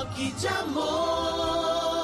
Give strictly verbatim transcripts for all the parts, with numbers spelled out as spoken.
toque de amor.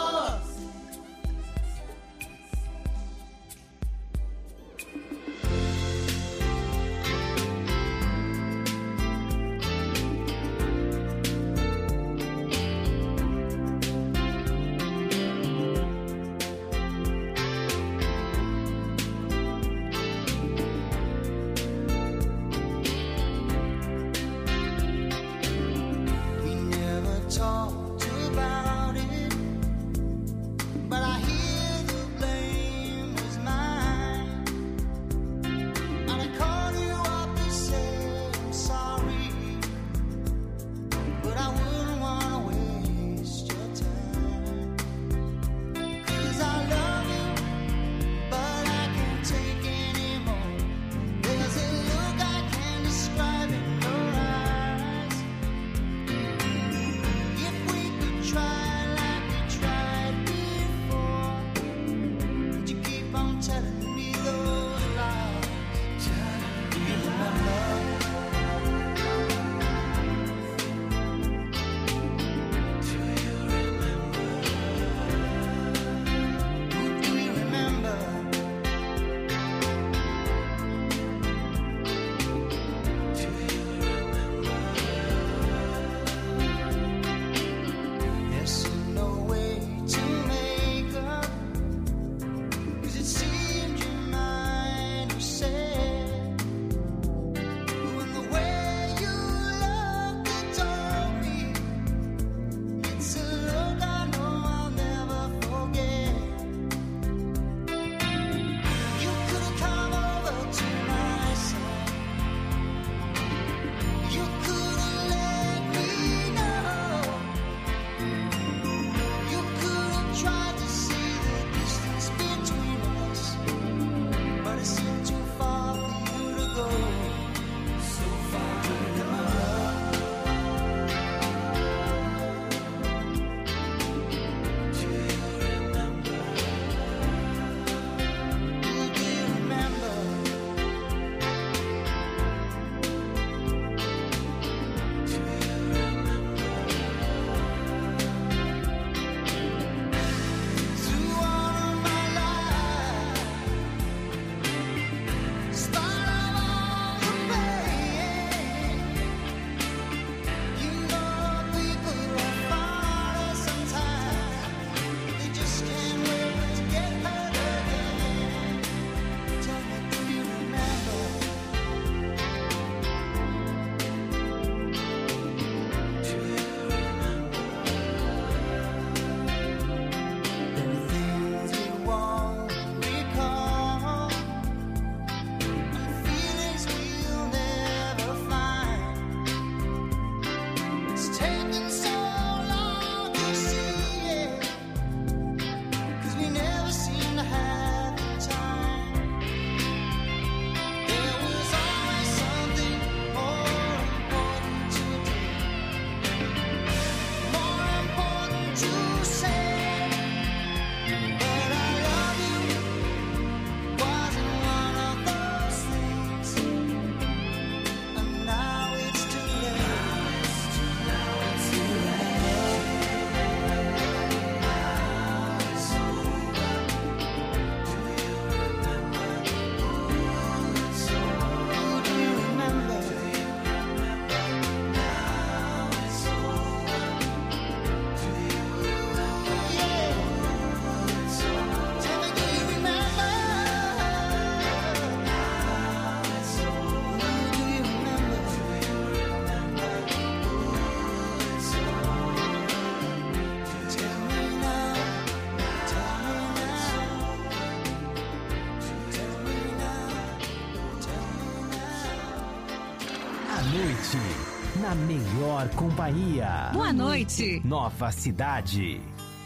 Na melhor companhia. Boa noite. Nova Cidade.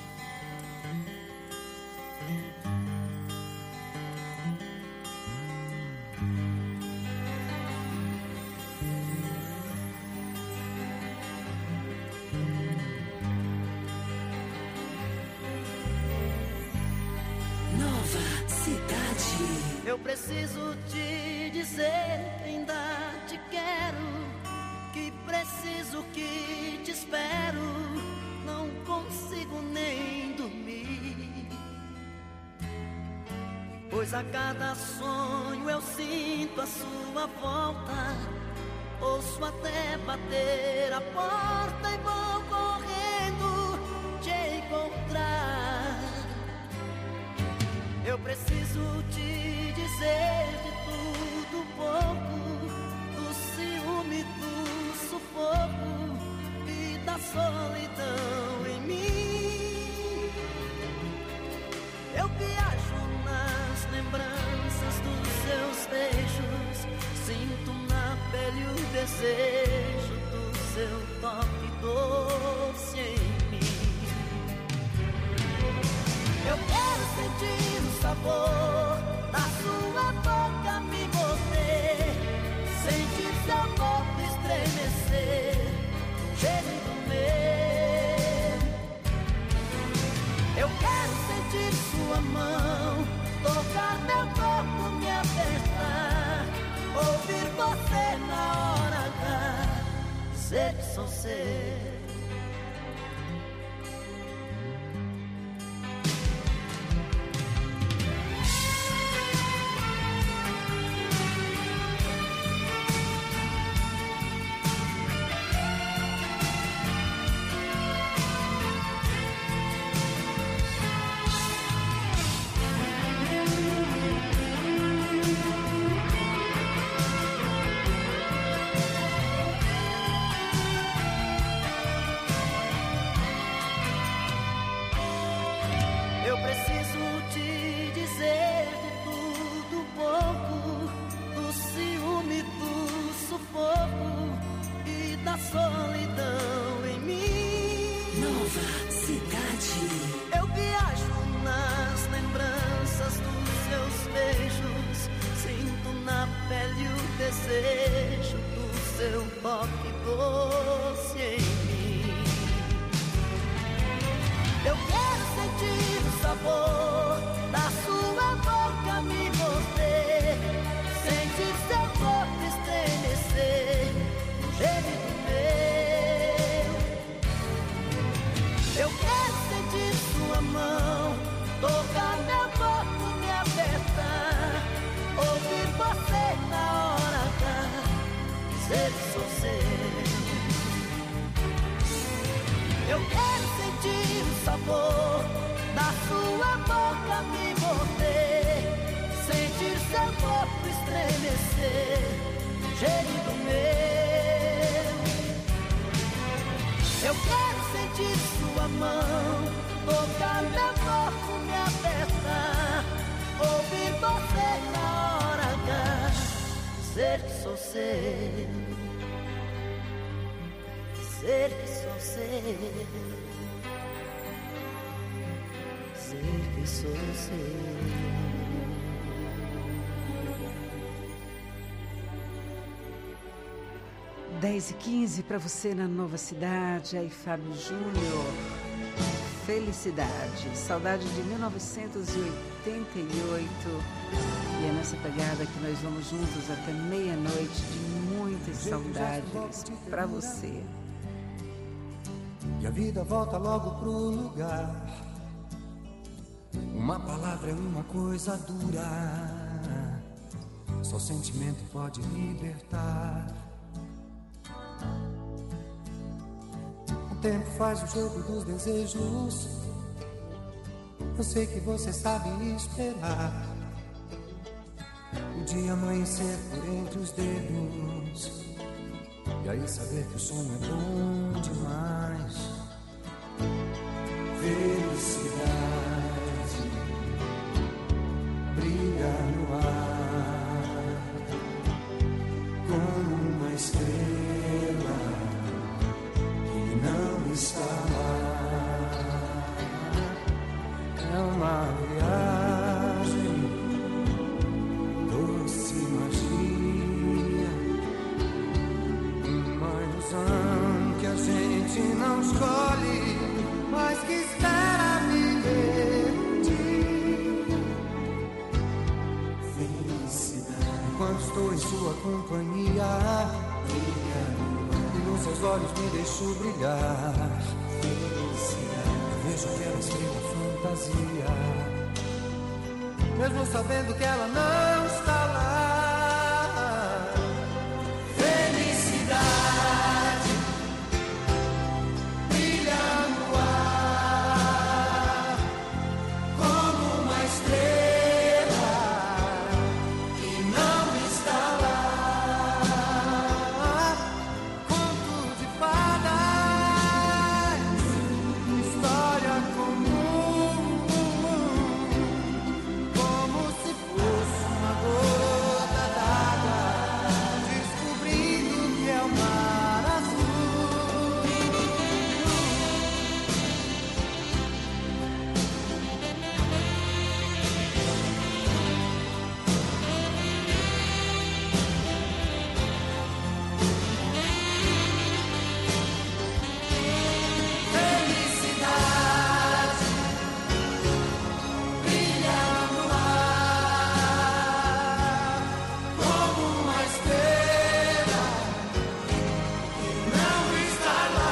Nova Cidade. Eu preciso te dizer que ainda te quero, que preciso, que te espero. Não pois a cada sonho eu sinto a sua volta. Ouço até bater a porta e vou correndo te encontrar. Eu preciso te dizer de tudo um pouco, do ciúme, do sufoco e da solidão em mim. Eu viajo nas lembranças dos seus beijos, sinto na pele o desejo do seu toque doce em mim. Eu quero sentir o sabor da sua boca me morder, sentir seu corpo estremecer, o jeito do meu. Eu quero sentir sua mão tocar meu corpo, me apertar, ouvir você na hora H, dizer que sou seu. Solidão em mim. Nova Cidade. Eu viajo nas lembranças dos seus beijos, sinto na pele o desejo do seu toque doce em mim. Eu quero sentir o sabor da sua boca me morder, sentir seu corpo estremecer, o jeito do eu quero sentir sua mão tocar meu corpo, me apertar, ouvir você na hora H, dizer que sou seu. Eu quero sentir o sabor da sua boca me morder, sentir seu corpo estremecer, do jeito meu. Eu quero sentir sua mão tocar meu corpo, me apertar, ouvir você na hora H, dizer que sou seu, dizer que sou seu, dizer que sou seu. dez e quinze para você na Nova Cidade, aí Fábio Júnior, Felicidade, saudade de mil novecentos e oitenta e oito, e é nessa pegada que nós vamos juntos até meia-noite de muitas saudades para você. E a vida volta logo pro lugar, uma palavra é uma coisa dura, só sentimento pode libertar. O tempo faz o jogo dos desejos, eu sei que você sabe esperar o dia amanhecer por entre os dedos, e aí saber que o sonho é bom demais. Felicidade brilha no ar como uma estrela não está lá. É uma viagem, doce magia, uma ilusão que a gente não escolhe, mas que espera viver um dia. Felicidade, enquanto estou em sua companhia, seus olhos me deixam brilhar. Felicidade, eu vejo aquela estrela fantasia. mesmo sabendo que ela não está lá. Felicidade brilha no ar como uma estrela que não está lá. Conto de fadas, história comum, como se fosse uma gota d'água, descobrindo que é o mar azul. Felicidade brilha no ar como uma estrela que não está lá.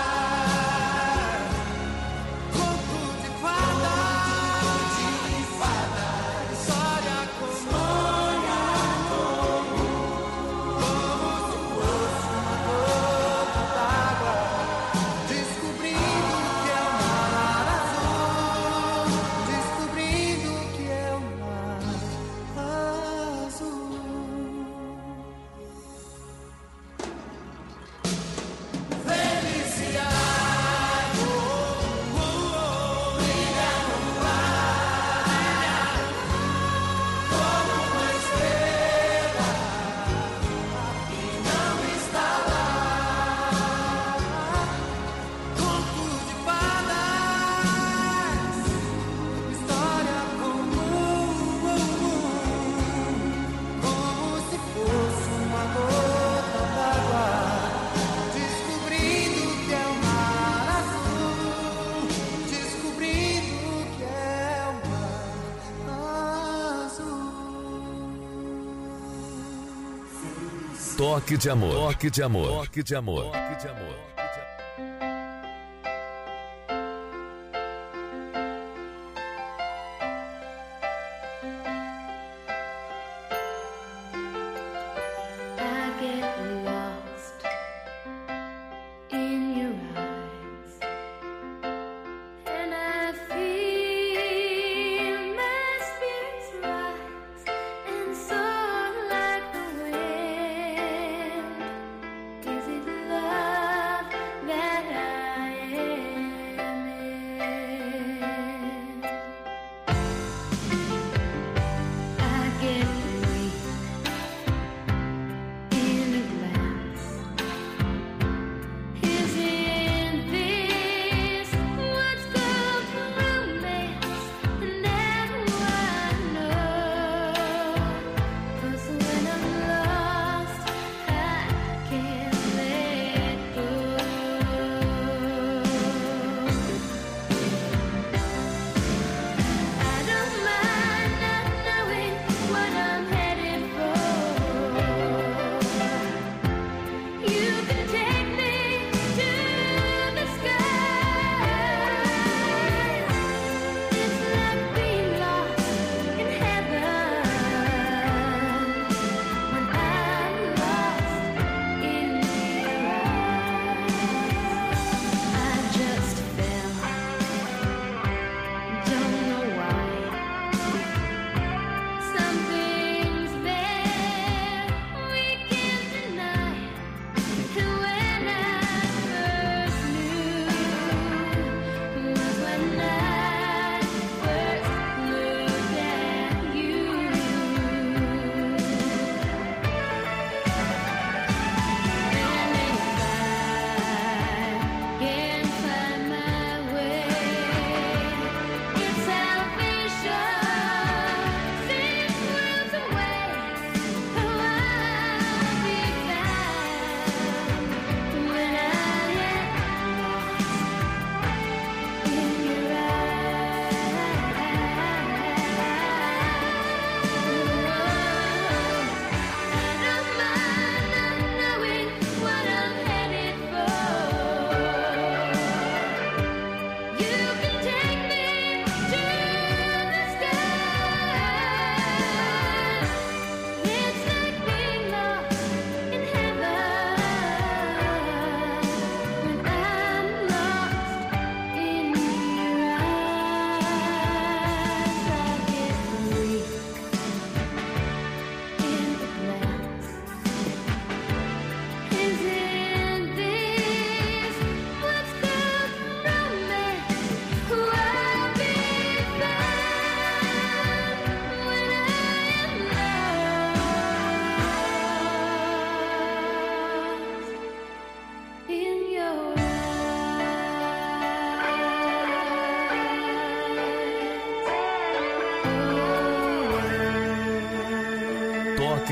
Conto de fadas, de fadas, história comum, como se fosse uma gota d'água, descobrindo que é o mar azul, descobrindo que é o mar azul. Felicidade, oh, oh, oh, brilha no ar, como uma estrela que não está lá. Conto de fadas, história comum, como se fosse uma gota d'água, descobrindo que é o mar azul, descobrindo que é o mar azul. Toque de amor. Toque de amor. Toque de amor. Toque de amor. I get lost in your eyes, and I feel my spirits rise and soar like the wind. Is it love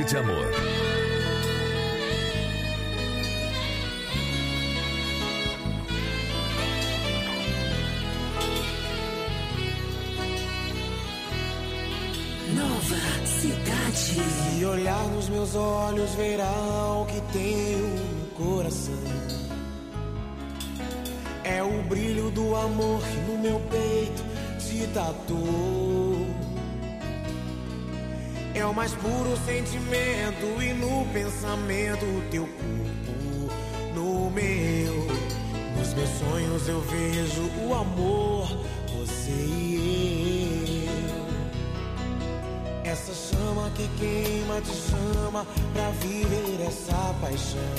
Toque de Amor. Nova Cidade. Se olhar nos meus olhos, verá o que tenho no coração. É o brilho do amor que no meu peito se tatuou. É o mais puro sentimento e no pensamento o teu corpo no meu. Nos meus sonhos eu vejo o amor, você e eu. Essa chama que queima te chama pra viver essa paixão.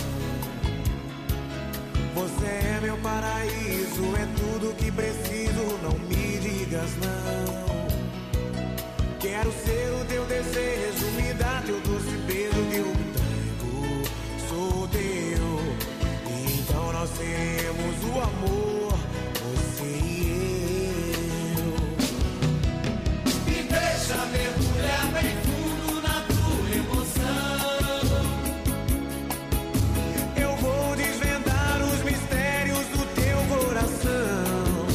Você é meu paraíso, é tudo que preciso, não me digas não. Quero ser o teu desejo, me dá teu doce beijo que eu entrego, sou teu. Então nós seremos o amor, você e eu. Me deixa mergulhar bem fundo na tua emoção. Eu vou desvendar os mistérios do teu coração.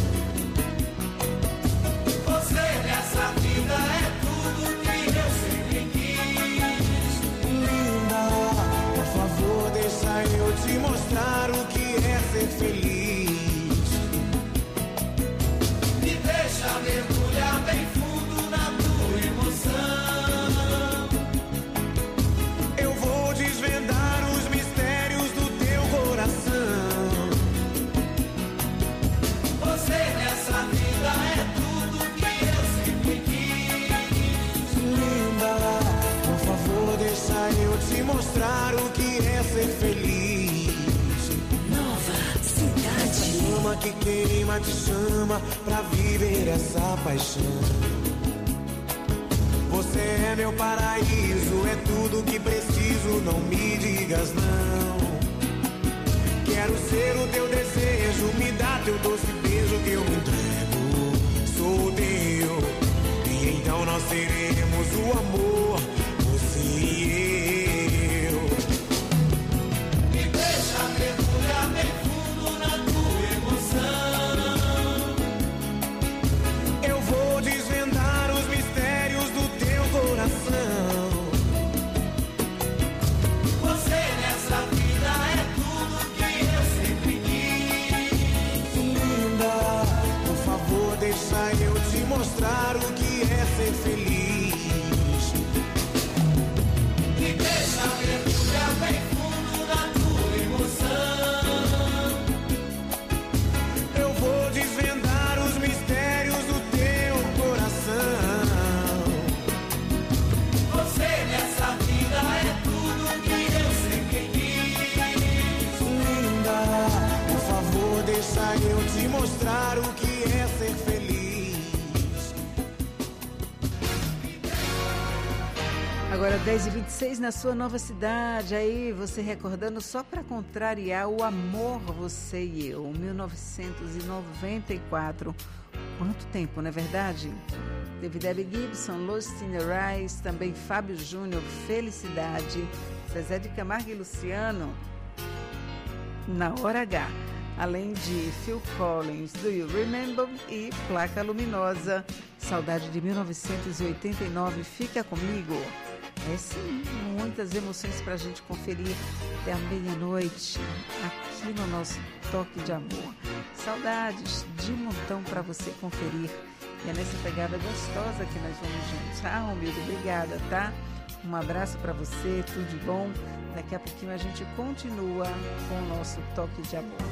Você nessa vida é eu te mostrar o que é ser feliz. Me deixa mergulhar bem fundo na tua emoção. Eu vou desvendar os mistérios do teu coração. Você nessa vida é tudo que eu sempre quis. Linda, por favor, deixa eu te mostrar o que é ser feliz. Nova Cidade. Chama que queima te chama pra viver essa paixão. Você é meu paraíso, é tudo que preciso, não me digas não. Quero ser o teu desejo, me dá teu doce beijo que eu entrego, sou teu. E então nós seremos o amor, você e eu. Me deixa mergulhar bem fundo na tua emoção. Eu vou desvendar os mistérios do teu coração. Você nessa vida é tudo que eu sempre quis. Linda, por favor, deixa eu te mostrar o que é ser feliz. Me deixa mergulhar bem fundo na tua emoção. Eu vou desvendar os mistérios do teu coração. Você nessa vida é tudo que eu sempre quis. Linda, por favor, deixa eu te mostrar o que é ser feliz. Agora dez e vinte e seis na sua Nova Cidade. Aí você recordando só para contrariar o amor, você e eu. mil novecentos e noventa e quatro. Quanto tempo, não é verdade? Teve Debbie Gibson, Lucinda Rice, também Fábio Júnior, Felicidade, Zezé de Camargo e Luciano, Na Hora H. Além de Phil Collins, Do You Remember? E Placa Luminosa, Saudade de mil novecentos e oitenta e nove, Fica Comigo. É sim, muitas emoções para a gente conferir até a meia-noite aqui no nosso Toque de Amor. Saudades de montão para você conferir. E é nessa pegada gostosa que nós vamos juntos. Ah, Romildo, obrigada, tá? Um abraço para você, tudo de bom. Daqui a pouquinho a gente continua com o nosso Toque de Amor.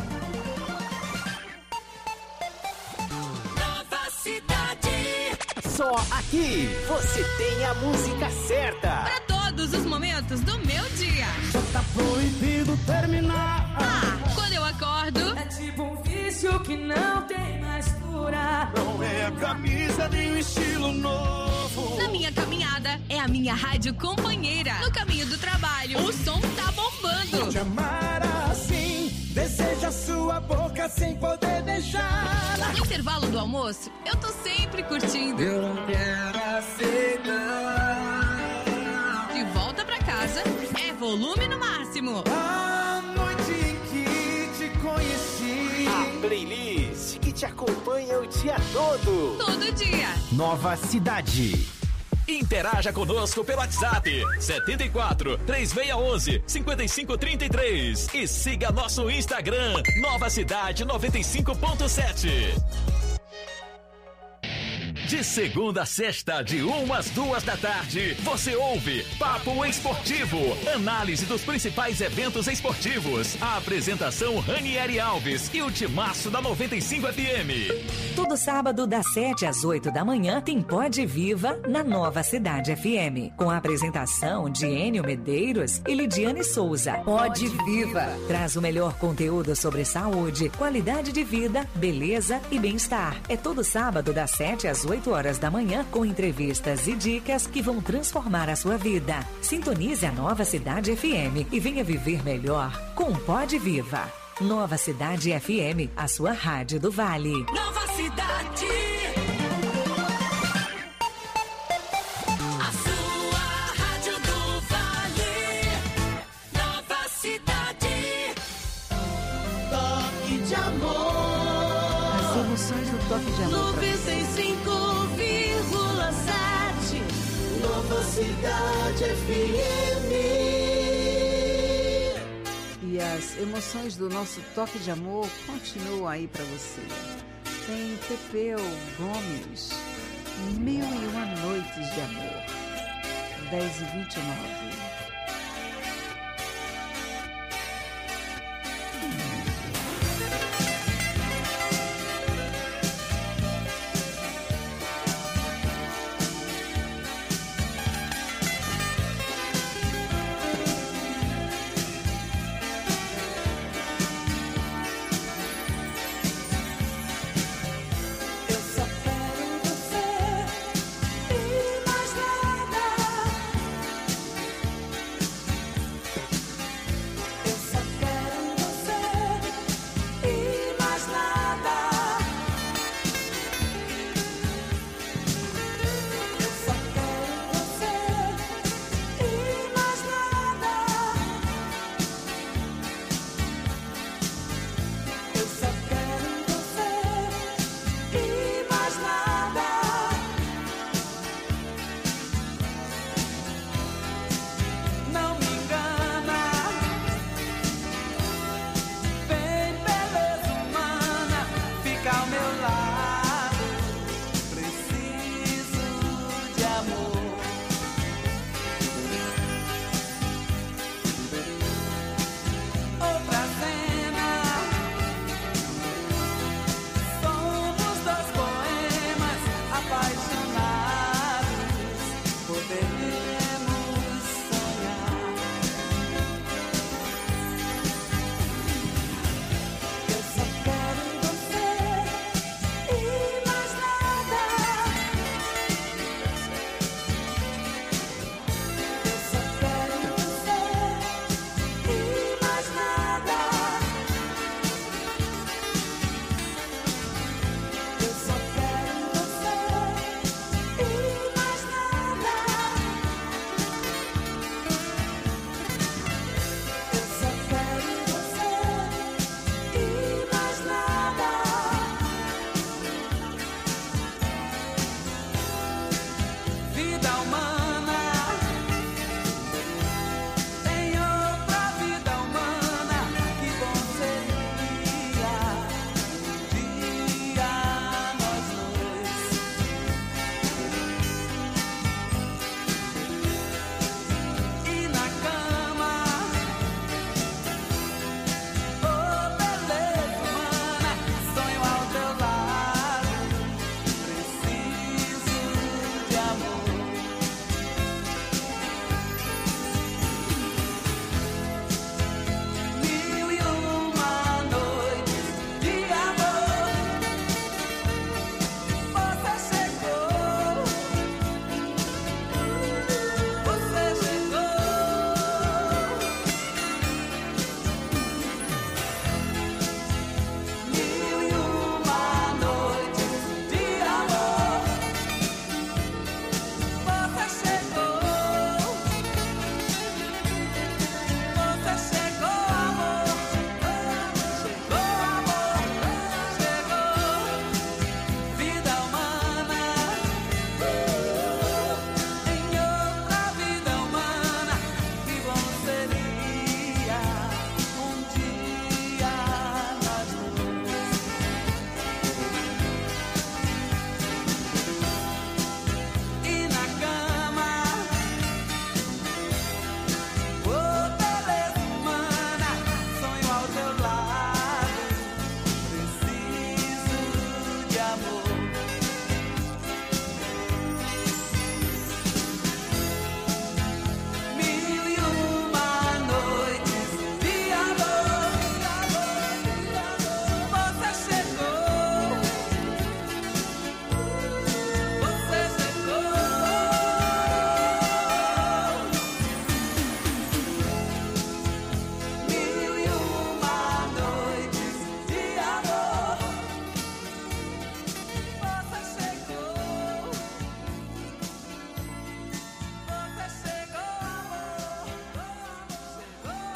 Nova Cidade. Só aqui você tem a música certa. Para todos os momentos do meu dia. Já tá proibido terminar. Ah, quando eu acordo. É tipo um vício que não tem mais cura. Não é a camisa nem o estilo novo. Na minha caminhada, é a minha rádio companheira. No caminho do trabalho, o som tá bombando. Te amar assim, deseja sua boca sem poder deixá-la. No intervalo do almoço, eu tô sempre curtindo. Eu não quero aceitar. De volta pra casa. volume no máximo. A noite em que te conheci. A playlist que te acompanha o dia todo. Todo dia. Nova Cidade. Interaja conosco pelo WhatsApp setenta e quatro, três seis um um, cinco cinco três três e siga nosso Instagram Nova Cidade noventa e cinco ponto sete. De segunda a sexta, de uma às duas da tarde, você ouve Papo Esportivo, análise dos principais eventos esportivos. A apresentação Ranieri Alves e o timaço da noventa e cinco F M. Todo sábado, das sete às oito da manhã, tem Pode Viva na Nova Cidade F M, com a apresentação de Enio Medeiros e Lidiane Souza. Pode Viva traz o melhor conteúdo sobre saúde, qualidade de vida, beleza e bem-estar. É todo sábado, das sete às oito horas da manhã, com entrevistas e dicas que vão transformar a sua vida. Sintonize a Nova Cidade F M e venha viver melhor com Pode Viva. Nova Cidade F M, a sua rádio do Vale. Nova Cidade. A sua rádio do Vale. Nova Cidade. Toque de amor. As emoções do Toque de Amor. noventa e cinco vírgula sete. Nova Cidade F M. E as emoções do nosso Toque de Amor continuam aí para você. Tem Pepeu Gomes, Mil e Uma Noites de Amor, dez e vinte e nove.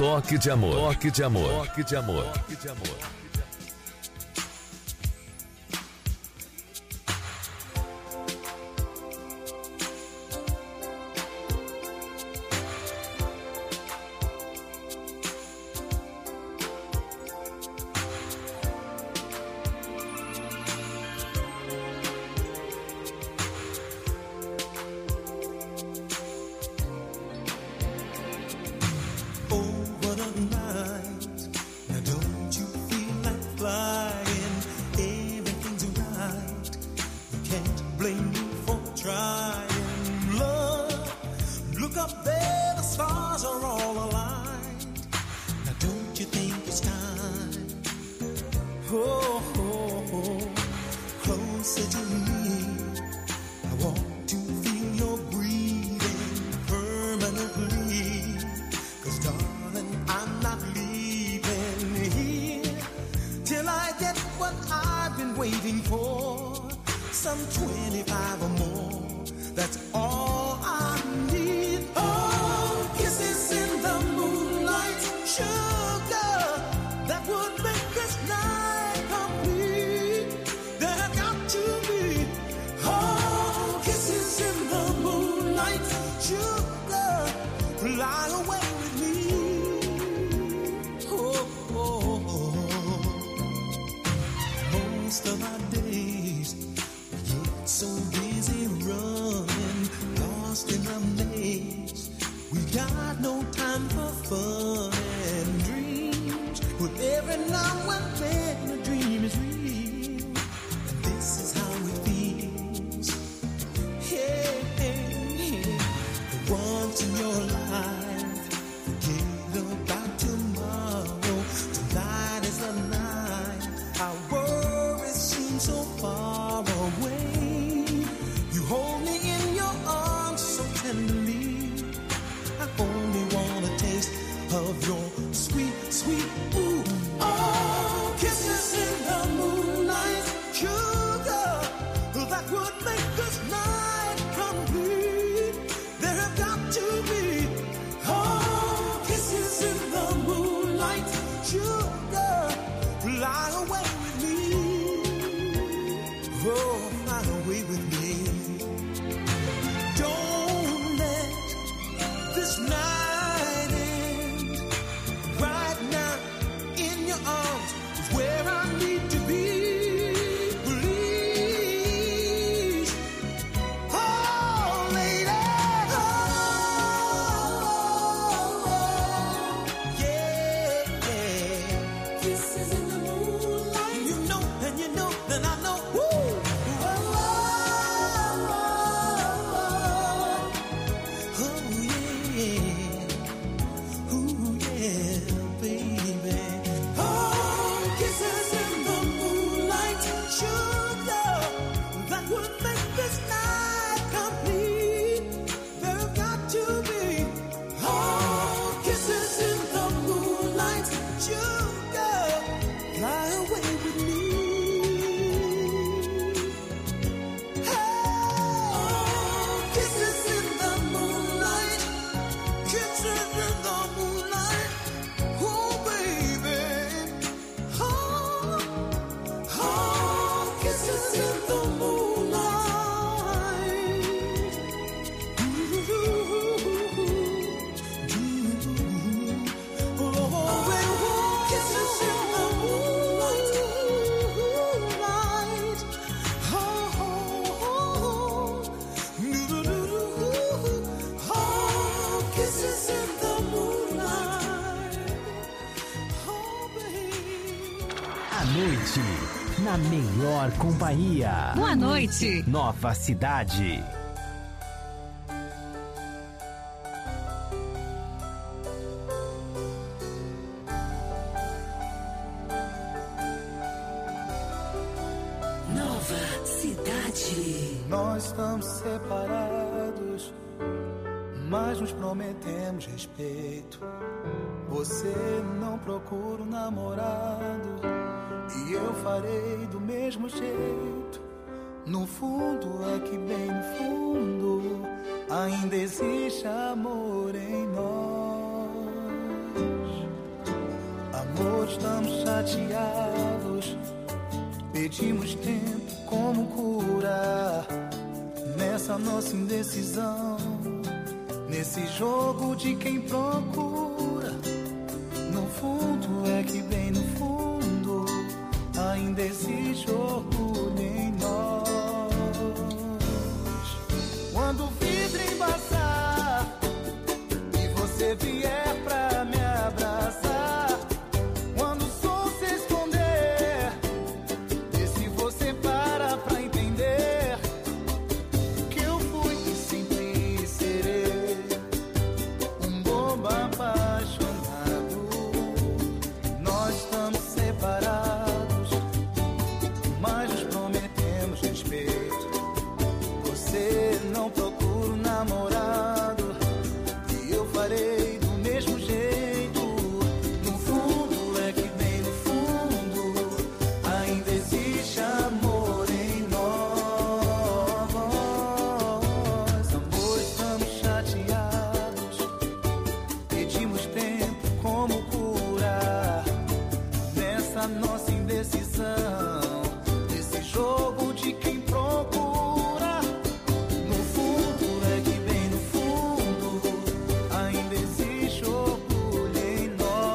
Toque de amor. Toque de amor. Toque de amor. Toque de amor. Na melhor companhia. Boa noite. Nova Cidade. Nova Cidade. Nós estamos separados, mas nos prometemos respeito. Você não procura um namorado e eu farei do mesmo jeito. No fundo é que bem no fundo ainda existe amor em nós. chateados, pedimos tempo como cura nessa nossa indecisão, nesse jogo de quem procura. No fundo é que bem no fundo ainda existe orgulho em nós. Quando o vidro embaçar e você vier pra me abraçar, quando o sol se esconder, vê se você para pra entender que eu fui e sempre serei um bobo apaixonado. Nós estamos separados, mas nos prometemos respeito. Você não procura um namorado e eu farei do mesmo jeito. No fundo é que bem no fundo ainda existe amor em nós. Amor, estamos chateados, pedimos tempo como cura nessa nossa indecisão, nesse jogo de quem procura. No fundo é que bem no fundo ainda existe orgulho em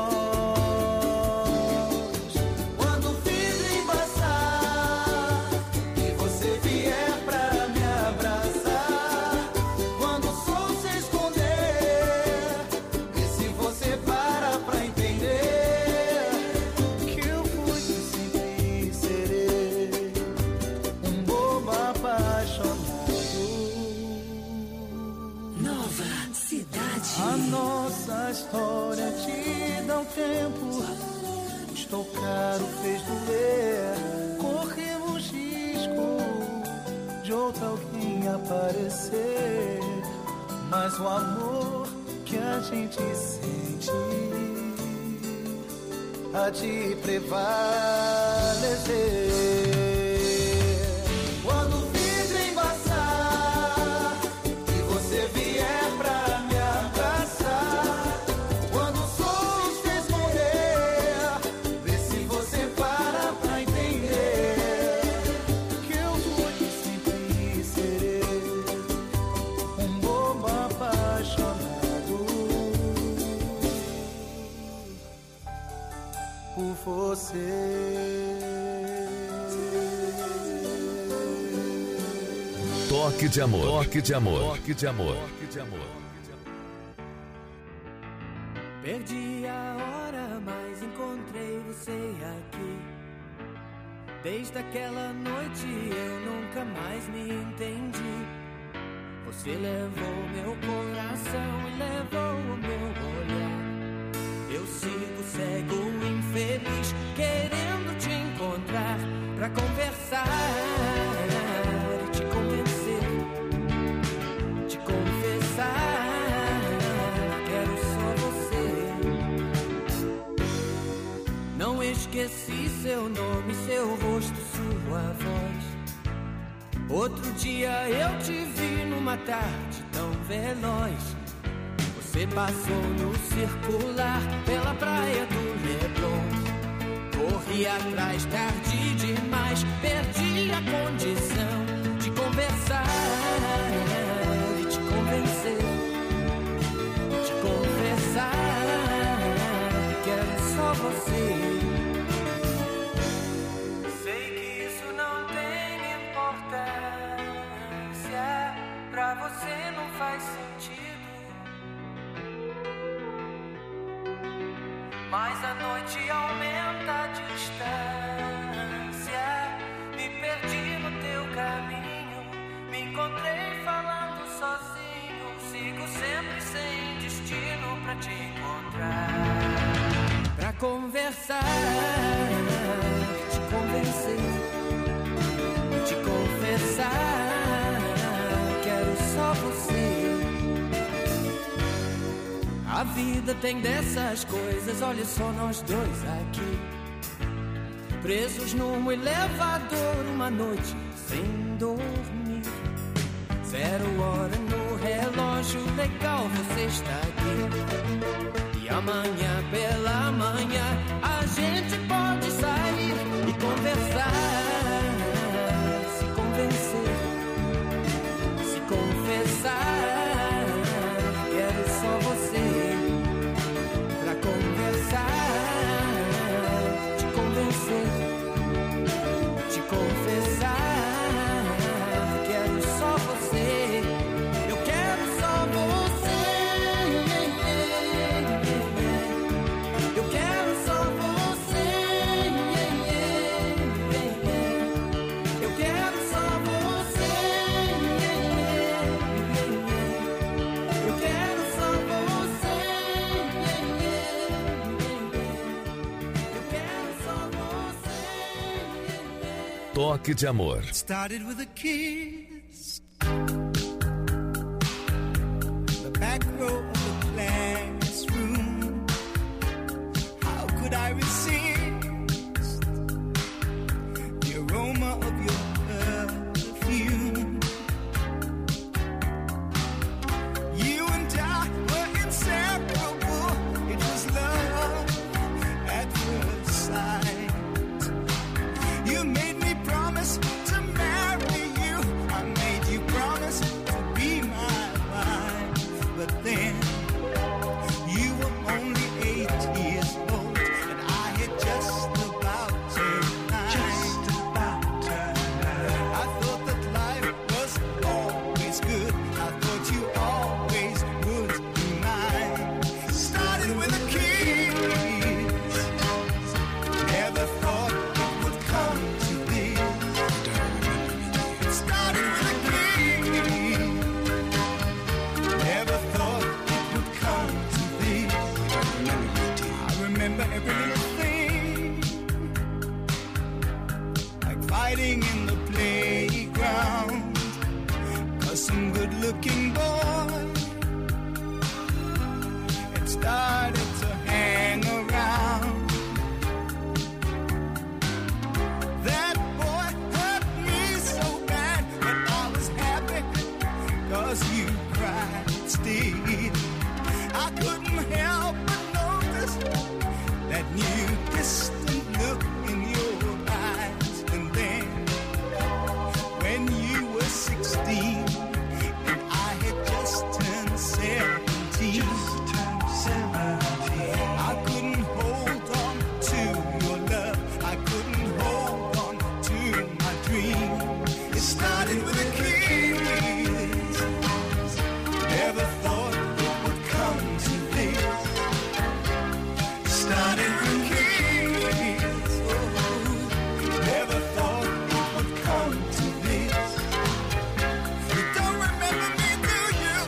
nós. Quando o vidro embaçar e você vier pra me abraçar, quando o sol se esconder, vê se você para pra entender que eu fui e sempre serei um bobo apaixonado. Nova Cidade. A nossa história te dá um tempo, custou caro, fez doer, corremos risco de outro alguém aparecer, mas o amor que a gente sente há de prevalecer. Quando o vidro embaçar e você vier pra me abraçar, quando o sol se esconder, vê se você para pra entender que eu fui e sempre serei um bobo apaixonado por você. Toque de amor. Toque de amor. Toque de amor. Toque de amor. Perdi a hora, mas encontrei você aqui. Desde aquela noite eu nunca mais me entendi. Você levou meu coração e levou o meu olhar. Eu sigo cego, infeliz, querendo te encontrar pra conversar e te convencer, te confessar. Quero só você. Não esqueci seu nome, seu rosto, sua voz. Outro dia eu te vi numa tarde tão veloz. Você passou no circular pela praia do Leblon. Corri atrás, tarde demais, perdi a condição de conversar e te convencer, te confessar. Quero só você. Sei que isso não tem importância, pra você não faz sentido. Mas a noite aumenta a distância. Me perdi no teu caminho, me encontrei falando sozinho. Sigo sempre sem destino pra te encontrar, pra conversar, te convencer, te confessar. Quero só você. A vida tem dessas coisas, olha só nós dois aqui, presos num elevador uma noite sem dormir. Zero hora no relógio, legal você está aqui. E amanhã pela manhã a gente pode toque de amor. Started with a kiss. The back row of the classroom. How could I resist the aroma of your perfume? You and I were inseparable. It was love at first sight. You made me promise to marry you. I made you promise to be my wife. But then you were only eight years old, and I had just about turned nine. Just about turned nine. I thought that life was always good. I thought you always would be mine. Started with a kiss. Never thought it would come to this. Started with a kiss. Never thought it would come to this. I remember every little thing, like fighting in the playground, 'cause some good-looking boy had started to hang around. That boy hurt me so bad, but I was happy 'cause you cried still. I couldn't help but notice that new distant look in your eyes. And then when you were sixteen and I had just turned seventeen, just turned seventeen, I couldn't hold on to your love. I couldn't hold on to my dream. It started with a kiss. Never thought it would come to this. Started with a kiss. Oh, never thought it would come to this. You don't remember me, do you?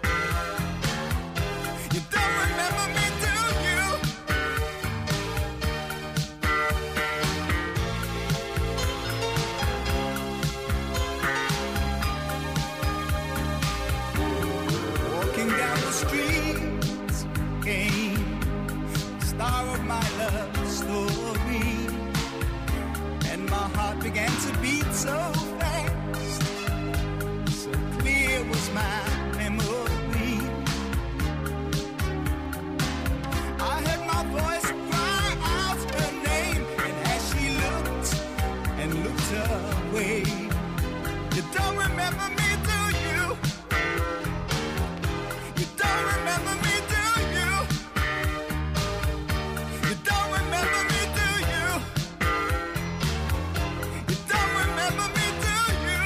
You don't remember me, do you? Walking down the streets came the star of my love story, and my heart began to beat so fast, so clear was my memory. I heard my voice cry out her name, and as she looked and looked away, you don't remember me, do you? You don't remember me, do you? You don't remember me, do you? You don't remember me, do you?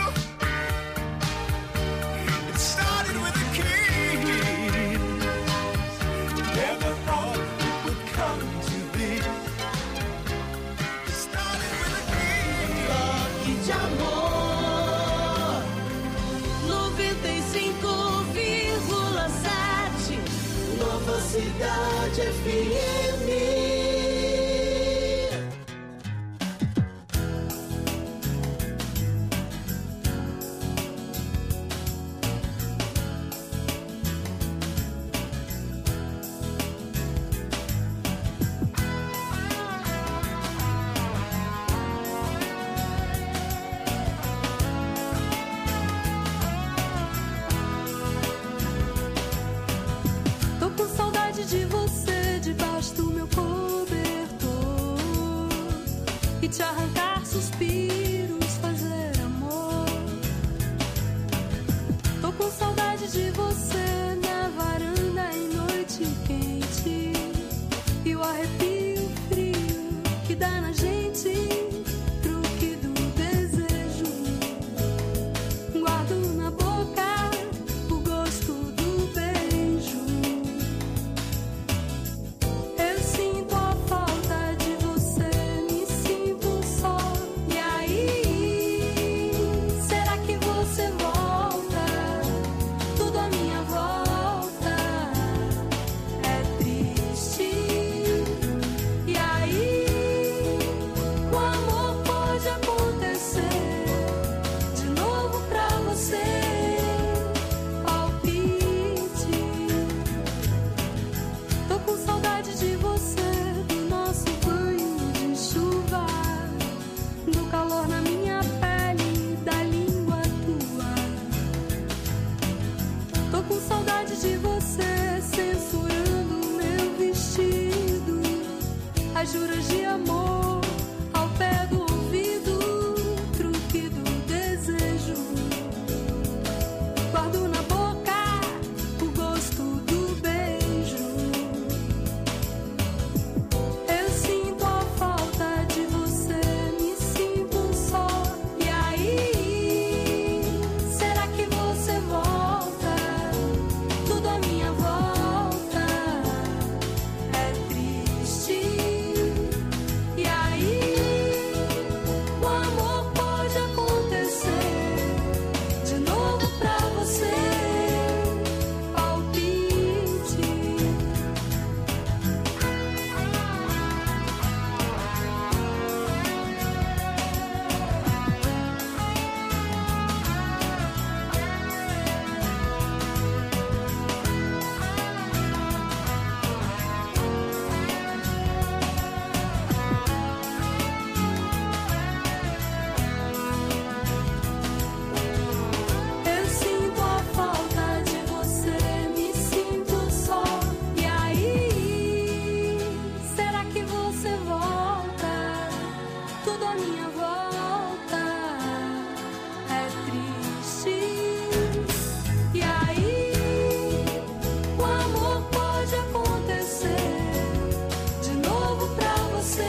It started with a kiss. Never thought it would come to this. It started with a kiss. Toque de amor, noventa e cinco vírgula sete, Nova Cidade F M. Tô com saudade de você debaixo do meu cobertor, e te arrancar suspiros, fazer amor. Tô com saudade de você na varanda em noite quente, e o arrepio frio que dá na gente, truque do desejo. Guardo na boca o gosto do beijo. Eu sinto a falta de você, me sinto só. E aí, será que você volta? Tudo à minha volta é triste. E aí, Faz juras de amor ao pé do ouvido, truque do desejo. Guardo na boca o gosto do beijo. Eu sinto a falta de você, me sinto só. E aí, será que você volta? Tudo à minha volta é triste. E aí, o amor pode acontecer de novo pra você. Palpite. Eu sinto a falta de você, me sinto só. E aí, será que você volta? Tudo à minha volta é triste. E aí, o amor pode acontecer de novo pra você.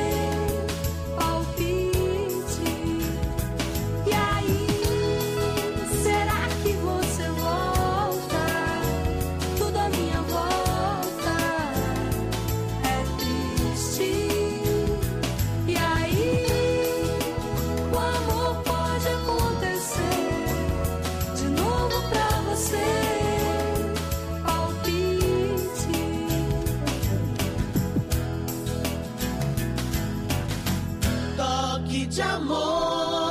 Palpite. E aí, será que você volta? Tudo à minha volta é triste. E aí, o amor pode acontecer de novo pra você. Palpite. Toque de amor.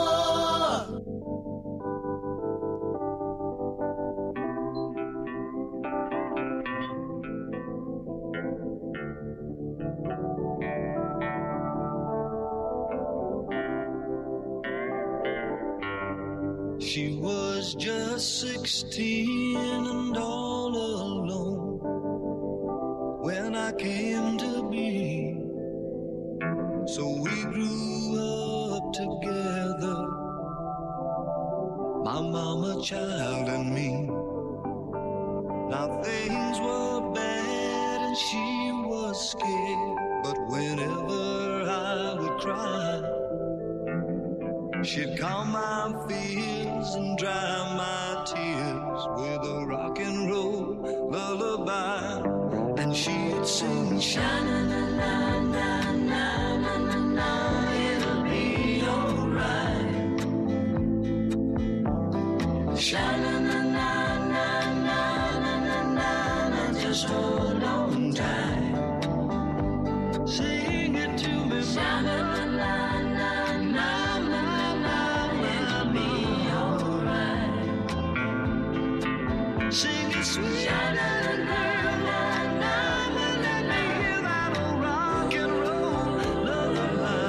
She was just sixteen and all alone when I came to be. So we grew up together, my mama, child, and me. Now things were bad and she was scared, but whenever I would cry, she'd calm my fears and dry my tears with a rock and roll lullaby. And she'd sing, sha-na-na-na-na-na-na-na, it'll be alright. Sha-na-na-na-na-na-na-na, just hold on tight. Sing it to me, sha-na-na-na-na-na-na, it'll be alright. Sing it sweet, sha-na-na-na-na-na-na, hear that old rock and roll lullaby.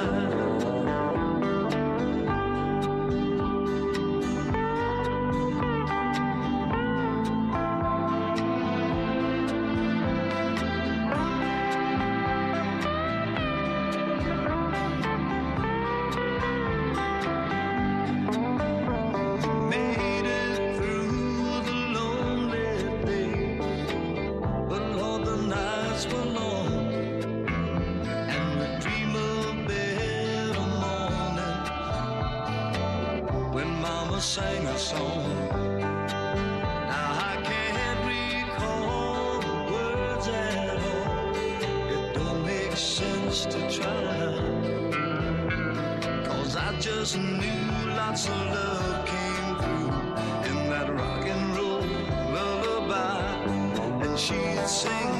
Made it through the lonely days, but Lord, the nights were long, and we dream of better mornings when Mama sang a song. Now I can't recall the words at all. It don't make sense to try, 'cause I just knew lots of love came through in that rock and roll lullaby. And she'd sing,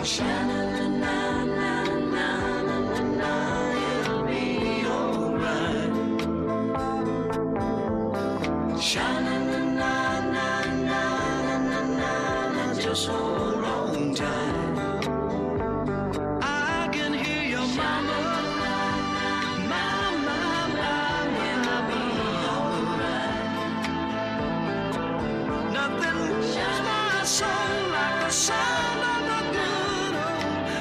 sha-na-na-na-na-na-na-na, it'll be alright. Sha-na-na-na-na-na-na-na, just hold on tight. I can hear your mama, mama, mama, it'll be alright. Nothing moves my soul like the sound of a good old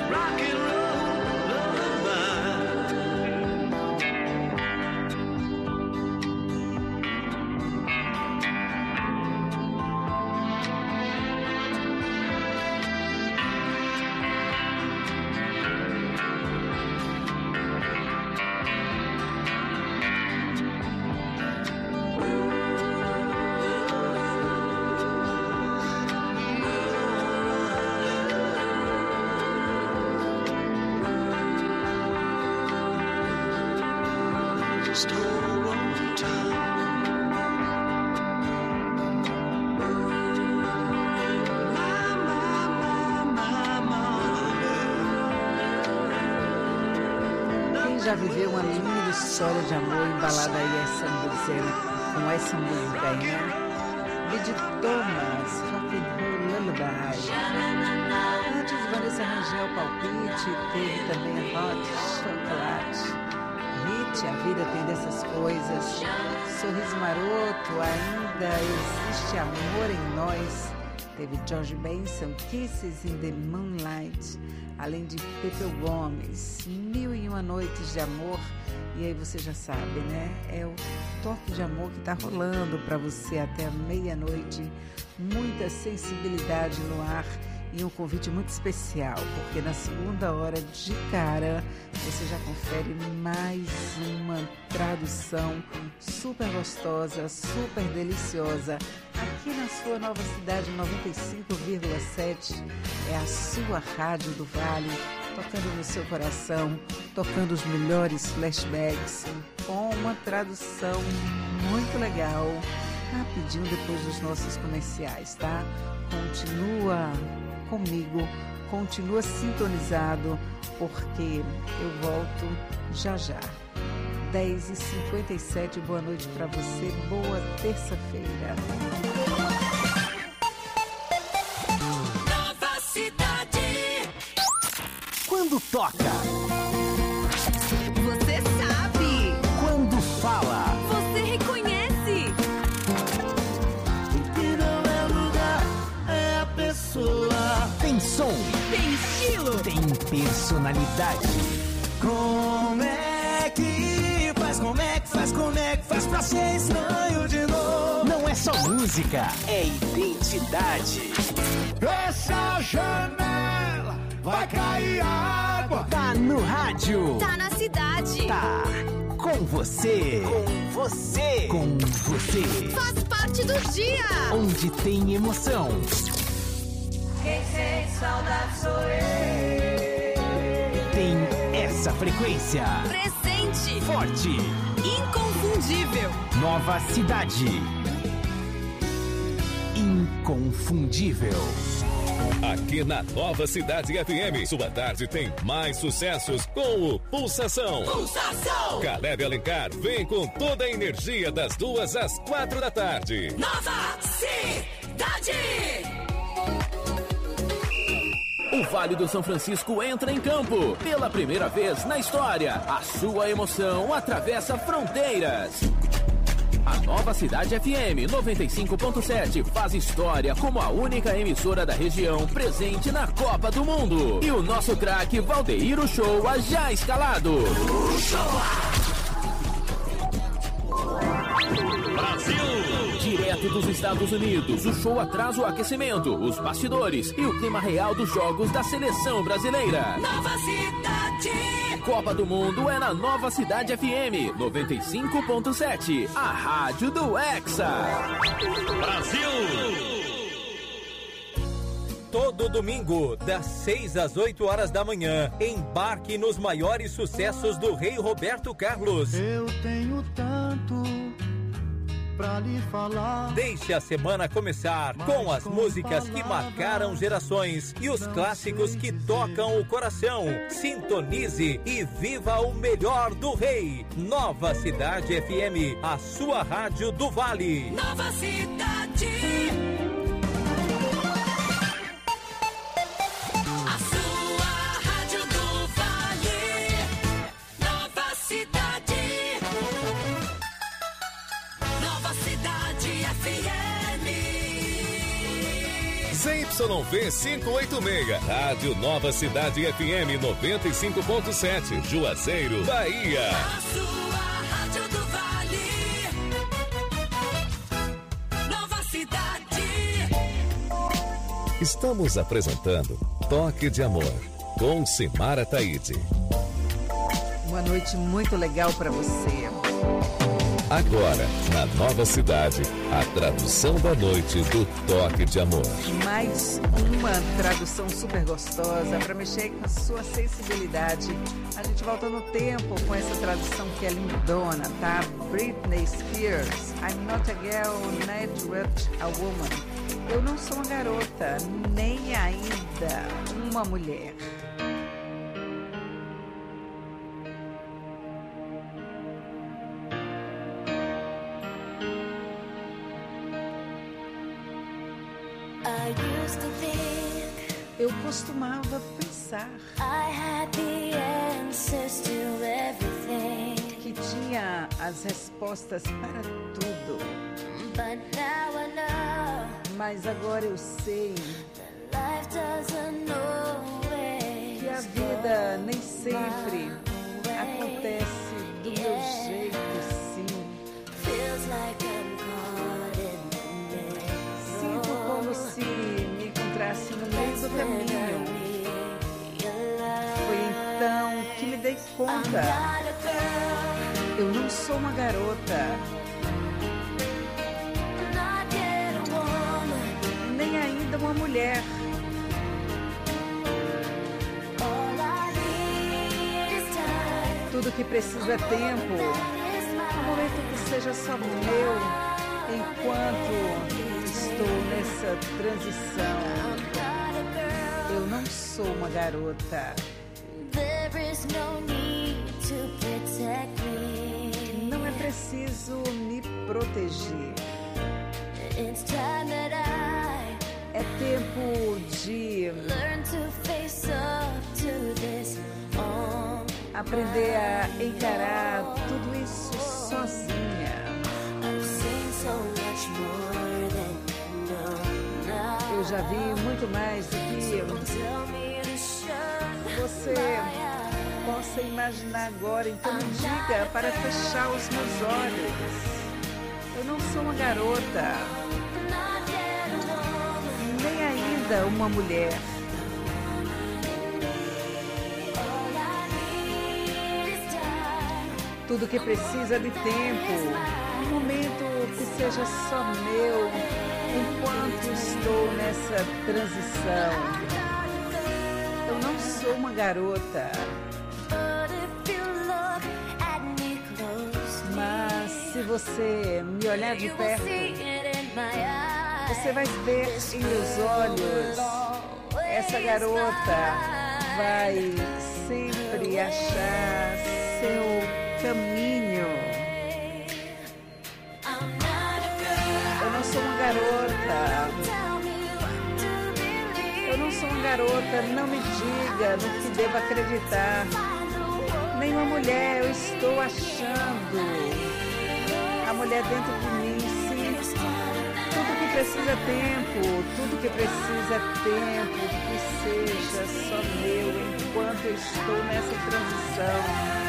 just hold on tight. Já viveu uma linda história de amor embalada aí essa música, com essa música aí, né? Lady Thomas, Rock and Roll Lullaby. Antes, Vanessa Rangel, Palpite, teve também Hot Chocolate. Hit, A Vida Tem Dessas Coisas. Sorriso Maroto, Ainda Existe Amor em Nós. Teve George Benson, Kisses in the Moonlight. Além de Pepeu Gomes, Mil e Uma Noites de Amor. E aí você já sabe, né? É o toque de amor que está rolando para você até a meia-noite. Muita sensibilidade no ar e um convite muito especial, porque na segunda hora de cara você já confere mais uma tradução super gostosa, super deliciosa. Aqui na sua nova cidade noventa e cinco vírgula sete, é a sua rádio do Vale, tocando no seu coração, tocando os melhores flashbacks, com uma tradução muito legal, rapidinho depois dos nossos comerciais, tá? Continua comigo, continua sintonizado, porque eu volto já já. dez e cinquenta e sete, boa noite para você, boa terça-feira. Nova Cidade. Quando toca, Você sabe. quando fala, Você reconhece. Que não é lugar, é a pessoa. tem som, Tem estilo. tem personalidade. Como é que faz, como é que faz, como é que faz pra ser estranho de novo? Não é só música, é identidade. Fecha a janela, vai cair água. Tá no rádio, Tá na cidade. tá com você, com você, com você. Faz parte do dia. Onde tem emoção, Quem sente saudade sou eu. tem essa frequência. Presente. Forte, Inconfundível. nova cidade. Inconfundível. Aqui na Nova Cidade F M, sua tarde tem mais sucessos com o Pulsação. Pulsação. Caleb Alencar vem com toda a energia das duas às quatro da tarde. Nova Cidade. O Vale do São Francisco entra em campo. Pela primeira vez na história, a sua emoção atravessa fronteiras. A Nova Cidade F M noventa e cinco ponto sete faz história como a única emissora da região presente na Copa do Mundo. E o nosso craque Valdeir Uchoa já escalado. Brasil! Direto dos Estados Unidos, o show traz o aquecimento, os bastidores e o clima real dos jogos da seleção brasileira. Nova Cidade. Copa do Mundo é na Nova Cidade F M noventa e cinco ponto sete, a rádio do Hexa. Brasil! Todo domingo, das seis às oito horas da manhã, embarque nos maiores sucessos do rei Roberto Carlos. Eu tenho tanto pra lhe falar. Deixe a semana começar com as músicas que marcaram gerações e os clássicos que tocam o coração. Sintonize e viva o melhor do rei. Nova Cidade F M, a sua rádio do Vale. Nova Cidade. A sua rádio do Vale. Nova Cidade. Nova Cidade F M. Z Y V quinhentos e oitenta e seis, Rádio Nova Cidade F M noventa e cinco ponto sete, Juazeiro, Bahia. A sua rádio do Vale. Nova Cidade. Estamos apresentando Toque de Amor, com Simara Taide. Uma uma noite muito legal para você. Agora, na Nova Cidade, a tradução da noite do Toque de Amor. Mais uma tradução super gostosa para mexer com a sua sensibilidade. A gente volta no tempo com essa tradução que é lindona, tá? Britney Spears, I'm not a girl, not a woman. Eu não sou uma garota, nem ainda uma mulher. Eu costumava pensar que tinha as respostas para tudo. Mas agora eu sei que a vida nem sempre acontece do meu jeito, sim. Sinto como se me encontrasse no meio do caminho. Foi então que me dei conta. Eu não sou uma garota, nem ainda uma mulher. Tudo que preciso é tempo, um momento que seja só meu, enquanto estou nessa transição. Eu não sou uma garota. Não é preciso me proteger. É tempo de aprender a encarar tudo isso sozinha. Eu já vi muito mais do que você possa imaginar agora, então me diga para fechar os meus olhos. Eu não sou uma garota, nem ainda uma mulher. Tudo que precisa de tempo, um momento que seja só meu, enquanto estou nessa transição. Eu não sou uma garota, mas se você me olhar de perto, você vai ver em meus olhos. Essa garota vai sempre achar seu caminho. Eu não sou uma garota. Eu não sou uma garota, não me diga no que devo acreditar. Nem uma mulher, eu estou achando a mulher dentro de mim, sim. Tudo que precisa é tempo, tudo que precisa é tempo, que seja só meu enquanto eu estou nessa transição.